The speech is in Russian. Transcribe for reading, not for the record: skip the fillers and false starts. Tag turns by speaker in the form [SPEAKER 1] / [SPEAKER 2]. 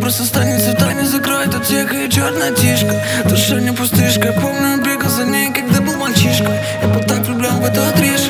[SPEAKER 1] образ останется в тайне, закроет от всех ее черная тишка. Душа не пустышка, помню, бегал за ней, когда был мальчишкой. Я был так влюблен в эту отрежку.